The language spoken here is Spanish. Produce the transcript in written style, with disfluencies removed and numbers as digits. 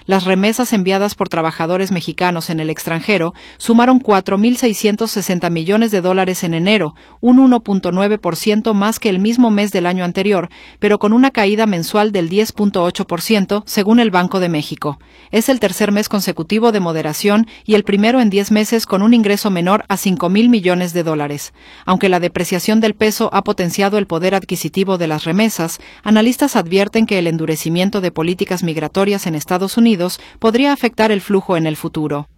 Las remesas enviadas por trabajadores mexicanos en el extranjero sumaron $4.660 millones en enero, un 1.9% más que el mismo mes del año anterior, pero con una caída mensual del 10.8%, según el Banco de México. Es el tercer mes consecutivo de moderación y el primero en 10 meses con un ingreso menor a $5.000 millones. Aunque la depreciación del peso ha potenciado el poder adquisitivo de las remesas, analistas advierten que el endurecimiento de políticas migratorias en Estados Unidos podría afectar el flujo en el futuro.